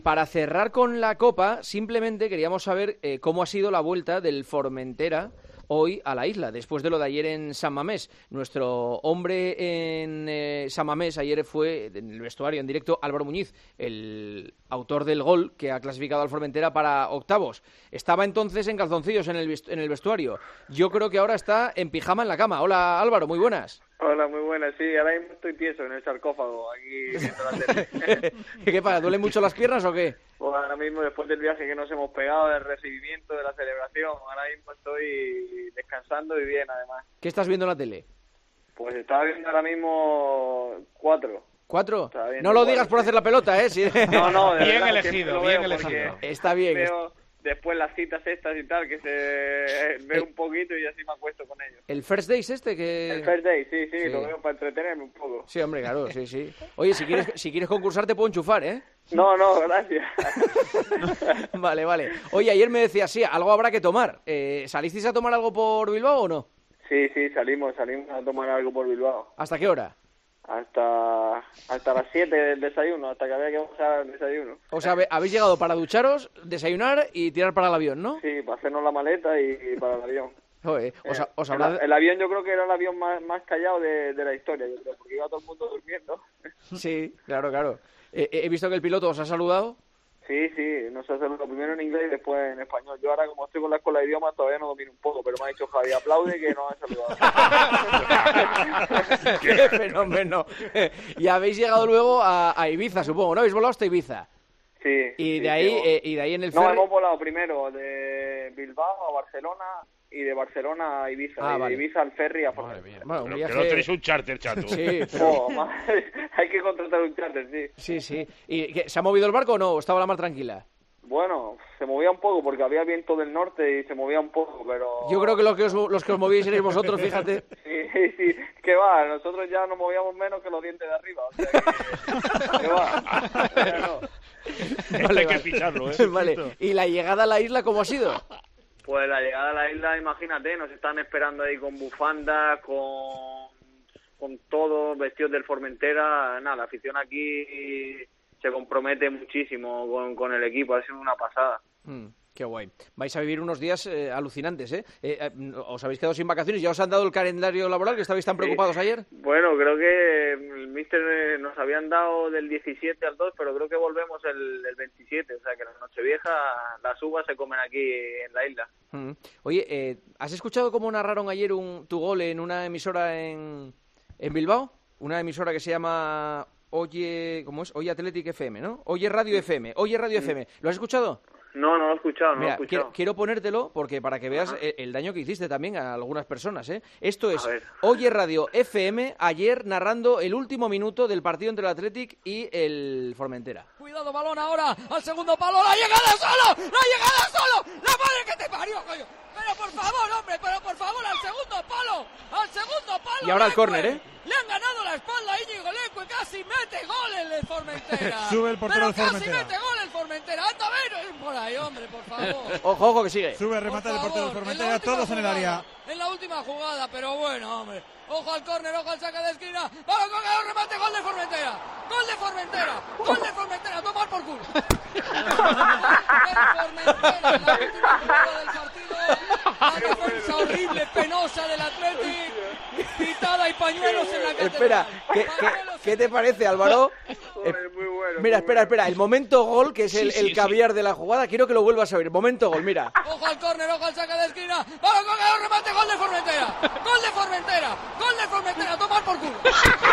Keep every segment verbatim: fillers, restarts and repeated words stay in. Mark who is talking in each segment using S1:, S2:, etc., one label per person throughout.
S1: Para cerrar con la Copa, simplemente queríamos saber eh, cómo ha sido la vuelta del Formentera hoy a la isla, después de lo de ayer en San Mamés. Nuestro hombre en eh, San Mamés ayer fue, en el vestuario, en directo, Álvaro Muñiz, el autor del gol que ha clasificado al Formentera para octavos. Estaba entonces en calzoncillos en el, en el vestuario. Yo creo que ahora está en pijama en la cama. Hola, Álvaro, muy buenas.
S2: Hola, muy buenas. Sí, ahora mismo estoy tieso en el sarcófago, aquí viendo la tele.
S1: ¿Qué pasa? ¿Duelen mucho las piernas o qué?
S2: Pues ahora mismo, después del viaje que nos hemos pegado, del recibimiento, de la celebración, ahora mismo estoy descansando y bien, además.
S1: ¿Qué estás viendo en la tele?
S2: Pues estaba viendo ahora mismo cuatro.
S1: ¿Cuatro? No lo digas por hacer la pelota, ¿eh? Sí.
S2: No, no, de
S3: bien
S2: verdad,
S3: elegido, bien elegido.
S1: Está bien.
S2: Veo después las citas estas y tal, que se ve un poquito y así me acuesto con ellos.
S1: ¿El First Days este que...?
S2: El First Day, sí, sí,
S1: sí,
S2: lo veo para entretenerme un poco.
S1: Sí, hombre, claro, sí, sí. Oye, si quieres, si quieres concursar te puedo enchufar, ¿eh?
S2: No, no, gracias.
S1: Vale, vale. Oye, ayer me decías, sí, algo habrá que tomar. Eh, ¿Salisteis a tomar algo por Bilbao o no?
S2: Sí, sí, salimos, salimos a tomar algo por Bilbao.
S1: ¿Hasta qué hora?
S2: Hasta hasta las siete del desayuno, hasta que había que bajar el desayuno.
S1: O sea, habéis llegado para ducharos, desayunar y tirar para el avión, ¿no?
S2: Sí, para hacernos la maleta y, y para el avión.
S1: Joder, os,
S2: eh,
S1: os
S2: habrá... el, el avión yo creo que era el avión más, más callado de, de la historia, yo creo, porque iba todo el mundo durmiendo.
S1: Sí, claro, claro. Eh, he visto que el piloto os ha saludado.
S2: Sí, sí, nos ha saludado primero en inglés y después en español. Yo ahora, como estoy con la escuela de idiomas, todavía no domino un poco, pero me ha dicho Javi, aplaude que nos ha saludado.
S1: ¡Qué fenómeno! Y habéis llegado luego a, a Ibiza, supongo, ¿no? ¿Habéis volado hasta Ibiza?
S2: Sí.
S1: Y de
S2: sí,
S1: ahí
S2: sí,
S1: eh, y de ahí en el
S2: No,
S1: ferry...
S2: hemos volado primero de Bilbao a Barcelona y de Barcelona a Ibiza,
S1: ah,
S2: y
S1: vale.
S2: de Ibiza al ferry a Formentera.
S1: Bueno, un
S3: pero
S1: viaje...
S3: que no tenéis un charter, chato.
S1: Sí, pero...
S2: Oh, madre, hay que contratar un charter, sí.
S1: Sí, sí. ¿Y qué, se ha movido el barco o no? ¿O estaba la mar tranquila?
S2: Bueno, se movía un poco porque había viento del norte y se movía un poco, pero...
S1: Yo creo que los que os, los que os movíais erais vosotros, fíjate.
S2: Sí, sí, que va, nosotros ya nos movíamos menos que los dientes de arriba, o sea que, que va. Ya no.
S1: Vale,
S3: hay
S1: vale.
S3: que ficharlo, ¿eh?
S1: Vale. ¿Y la llegada a la isla cómo ha sido?
S2: Pues la llegada a la isla, imagínate, nos están esperando ahí con bufandas, con, con todo, vestidos del Formentera, nada, la afición aquí se compromete muchísimo con, con el equipo, ha sido una pasada.
S1: Mm, qué guay. Vais a vivir unos días eh, alucinantes, ¿eh? Eh, eh, ¿Os habéis quedado sin vacaciones? ¿Ya os han dado el calendario laboral que estabais tan preocupados
S2: Sí.
S1: ayer?
S2: Bueno, creo que el míster nos habían dado del diecisiete al dos, pero creo que volvemos el, el veintisiete, o sea que la Nochevieja, las uvas se comen aquí en la isla.
S1: Mm. Oye, eh, ¿has escuchado cómo narraron ayer un, tu gol en una emisora en, en Bilbao? Una emisora que se llama... Oye, ¿cómo es? Oye Athletic F M, ¿no? Oye Radio F M, Oye Radio F M. ¿Lo has escuchado?
S2: No, no lo he escuchado, no
S1: Mira,
S2: lo he escuchado.
S1: quiero, quiero ponértelo porque para que veas el, el daño que hiciste también a algunas personas, ¿eh? Esto es Oye Radio F M ayer narrando el último minuto del partido entre el Athletic y el Formentera.
S4: Cuidado, balón ahora al segundo palo, la llegada solo, la llegada solo, la madre que te parió, coño. Pero por favor, hombre, pero por favor, al segundo palo, al segundo palo.
S1: Y ahora al córner, ¿eh?
S4: Le han ganado la espalda a Íñigo Leque, casi mete gol el del Formentera.
S5: Sube el portero del
S4: Pero
S5: Formentera.
S4: casi mete gol el Formentera. Anda a ver por ahí, hombre, por favor.
S1: Ojo, ojo, que sigue.
S5: Sube a rematar el portero del Formentera, todos en el área.
S4: En la última jugada, pero bueno, hombre. Ojo al córner, ojo al saque de esquina. ¡Vamos con el remate! ¡Gol de Formentera! ¡Gol de Formentera! ¡Gol de Formentera! ¡Tomar por culo! Formentera, la última jugada del partido. La defensa horrible, penosa del Athletic. Pitada y pañuelos en la catedral.
S1: Espera, ¿qué, qué, ¿qué te parece, Álvaro?
S2: Joder, muy bueno,
S1: Mira,
S2: muy
S1: espera,
S2: bueno.
S1: espera. El momento gol, que es el,
S3: Sí, sí,
S1: el caviar de la jugada, quiero que lo vuelvas a oír. Momento gol, mira.
S4: Ojo al córner, ojo al saque de esquina. ¡Vamos con el remate! ¡Gol de Formentera! ¡Gol de Formentera! ¡Gol de Formentera! ¡Tomar por culo!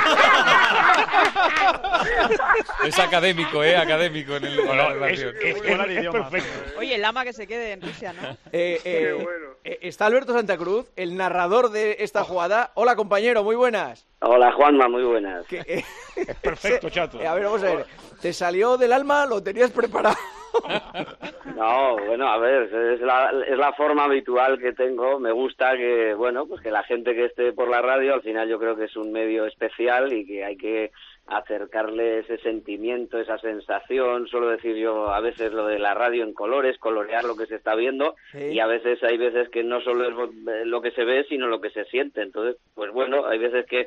S6: Es académico, ¿eh? Académico en, el, en la
S3: Bueno, es,
S6: relación.
S3: es, es, es perfecto.
S7: Oye, el Lama que se quede en Rusia, ¿no?
S1: Eh, eh,
S2: Qué bueno.
S1: eh, está Alberto Santa Cruz, el narrador de esta jugada. Hola, compañero, muy buenas.
S8: Hola, Juanma, muy buenas.
S1: Que, eh,
S3: Es perfecto, chato.
S1: eh, a ver, vamos a ver. ¿Te salió del alma? ¿Lo tenías preparado?
S8: No, bueno, a ver, es la, es la forma habitual que tengo. Me gusta que, bueno, pues que la gente que esté por la radio, al final yo creo que es un medio especial y que hay que acercarle ese sentimiento, esa sensación. Suelo decir yo a veces lo de la radio en colores, colorear lo que se está viendo,
S1: Sí.
S8: y a veces hay veces que no solo es lo que se ve, sino lo que se siente. Entonces, pues bueno, hay veces que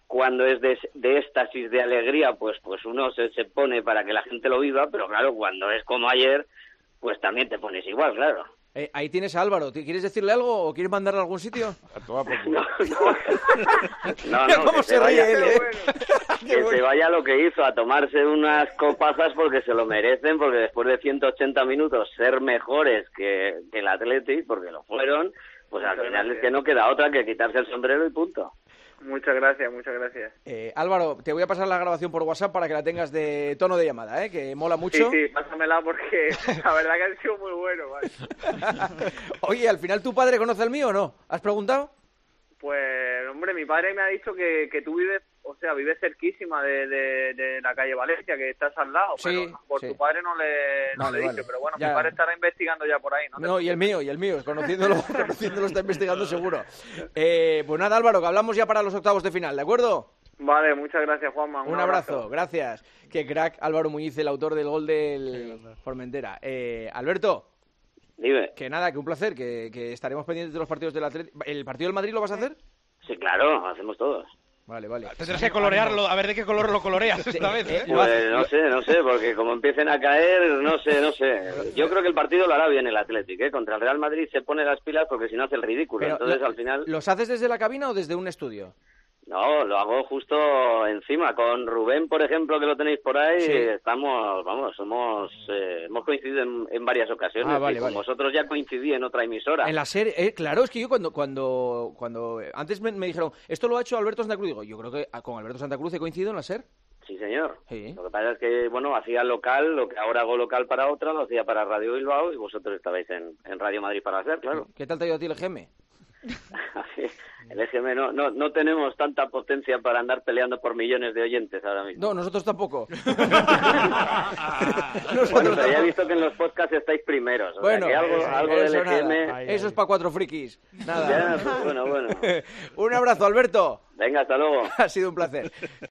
S8: cuando es de, de éxtasis, de alegría, pues pues uno se, se pone para que la gente lo viva, pero claro, cuando es como ayer, pues también te pones igual, claro.
S1: Eh, ahí tienes a Álvaro. ¿Quieres decirle algo o quieres mandarle a algún sitio?
S3: A toda por
S8: No, no, no,
S1: Mira
S8: no,
S1: cómo
S8: que
S1: se
S8: vaya,
S1: ríe él, ¿eh?
S8: que se vaya lo que hizo, a tomarse unas copazas porque se lo merecen, porque después de ciento ochenta minutos ser mejores que, que el Athletic, porque lo fueron, pues al final es que no queda otra que quitarse el sombrero y punto.
S2: Muchas gracias, muchas gracias.
S1: Eh, Álvaro, te voy a pasar la grabación por WhatsApp para que la tengas de tono de llamada, ¿eh? Que mola mucho.
S2: Sí, sí, pásamela porque la verdad que ha sido muy bueno, vale.
S1: Oye, ¿al final tu padre conoce el mío o no? ¿Has preguntado?
S2: Pues, hombre, mi padre me ha dicho que, que tú vives, o sea, vives cerquísima de, de, de la calle Valencia, que estás al lado,
S1: Sí,
S2: pero por
S1: sí.
S2: tu padre no le, no
S1: Vale,
S2: le he
S1: vale.
S2: dicho, pero bueno,
S1: Ya.
S2: mi padre estará investigando ya por ahí, ¿no?
S1: No, y el mío, y el mío, conociéndolo, conociéndolo está investigando seguro. Eh, pues nada, Álvaro, que hablamos ya para los octavos de final, ¿de acuerdo?
S2: Vale, muchas gracias, Juanma.
S1: Un, abrazo. gracias. Qué crack Álvaro Muñiz, el autor del gol del Formentera. Eh, Alberto,
S8: Dime.
S1: que nada, que un placer, que, que estaremos pendientes de los partidos del Atlético. ¿El partido del Madrid lo vas a hacer?
S8: Sí, claro, hacemos todos.
S1: Vale, vale.
S3: Tendrás que colorearlo, a ver de qué color lo coloreas esta vez, ¿eh?
S1: Lo
S8: Pues
S1: hace-
S8: no sé, no sé, porque como empiecen a caer, no sé, no sé. Yo creo que el partido lo hará bien el Athletic, ¿eh? Contra el Real Madrid se pone las pilas porque si no hace el ridículo.
S1: Pero,
S8: Entonces,
S1: la-
S8: al final...
S1: ¿Los haces desde la cabina o desde un estudio?
S8: No, lo hago justo encima. Con Rubén, por ejemplo, que lo tenéis por ahí,
S1: Sí.
S8: estamos, vamos, somos, eh, hemos coincidido en, en varias ocasiones.
S1: Ah, vale,
S8: y con
S1: vale.
S8: vosotros ya coincidí en otra emisora.
S1: En la serie, eh, claro, es que yo cuando, cuando, cuando antes me, me dijeron, esto lo ha hecho Alberto Santa Cruz, digo, yo creo que ah, con Alberto Santa Cruz he coincidido en la SER.
S8: Sí, señor.
S1: Sí.
S8: Lo que pasa es que, bueno, hacía local, lo que ahora hago local para otra, lo hacía para Radio Bilbao y vosotros estabais en, en Radio Madrid para hacer, claro.
S1: ¿Qué tal te ha ido a ti el G M?
S8: El E G M no, no, no tenemos tanta potencia para andar peleando por millones de oyentes ahora mismo.
S1: No, nosotros tampoco.
S8: Bueno, pero ya he visto que en los podcasts estáis primeros. O
S1: Bueno,
S8: sea, que algo,
S1: eso,
S8: algo del
S1: eso
S8: E G M...
S1: nada. Eso es para cuatro frikis. Nada.
S8: Ya, pues bueno, bueno.
S1: Un abrazo, Alberto.
S8: Venga, hasta luego.
S1: Ha sido un placer.